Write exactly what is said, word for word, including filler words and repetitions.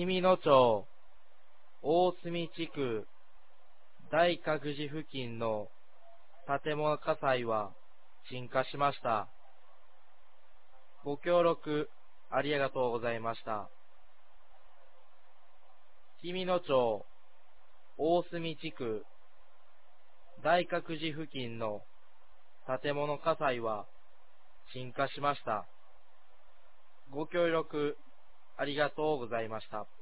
氷見野町大隅地区大覚寺付近の建物火災は鎮火しました。ご協力ありがとうございました。氷見野町大隅地区大覚寺付近の建物火災は鎮火しました。ご協力ありがとうございました。